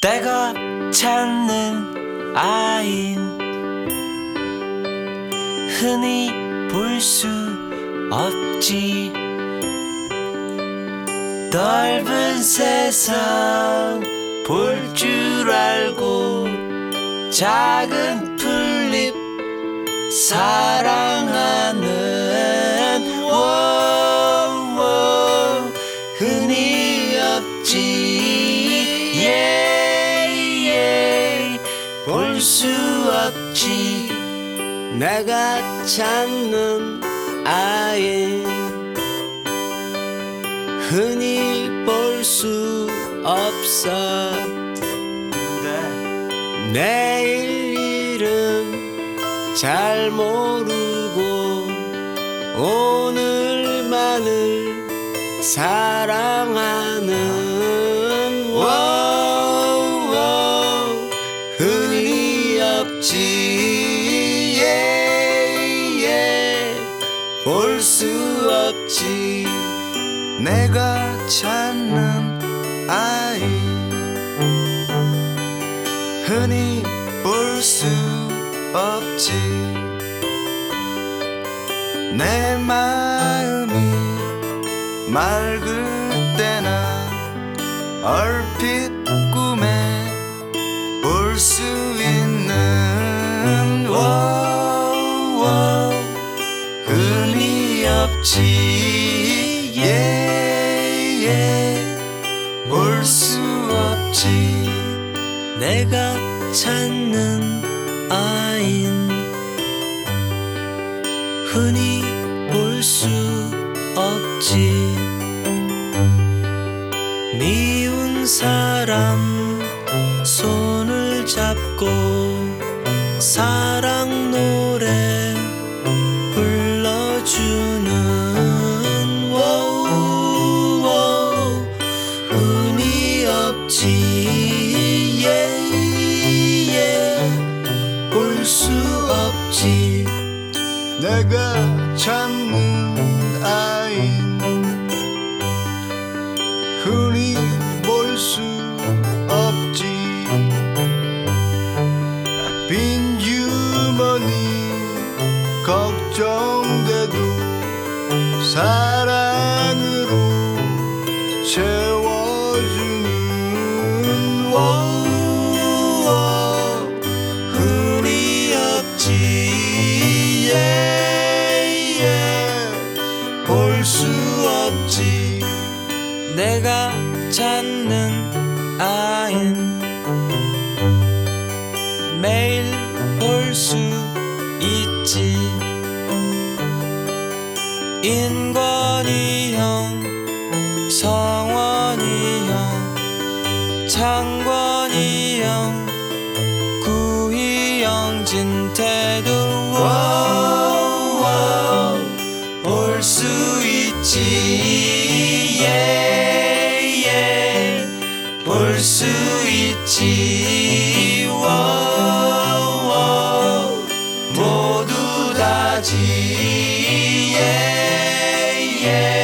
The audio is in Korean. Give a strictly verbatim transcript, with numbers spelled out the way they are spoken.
내가 찾는 아인 흔히 볼 수 없지. 넓은 세상 볼 줄 알고 작은 풀잎 사랑하는 워워 흔히 없지. yeah, 볼 수 없지. 내가 찾는 아이 흔히 볼 수 없어. 내 일은 잘 모르고 오늘만을 사랑하는 워워 흔히 없지. yeah, 볼 수 없지. 내가 찾는 아이 흔히 볼 수 없지. 내 마음이 맑을 때나 얼핏 꿈에 볼 수 있는 워워 흔히 없지. yeah, 볼 수 없지. 내가 찾는 아인 흔히 볼 수 없지. 미운 사람 손을 잡고 사랑 노래 불러주는 워우 흔히 없지. yeah, 볼 수 없지. 내가 찾는 아인 흔히 볼 수 없지. 빈 주머니 걱정돼도 사랑으로 채워주는 워워 흔히 없지. yeah, 볼 수 없지. 내가 찾는 아인 매일 볼 수 있지. 인권이 형, 성원이 형, 창권이 형, 구희 형, 진태도 워워 볼 수 있지. yeah, 볼 수 있지. 워워 모두 다지. yeah,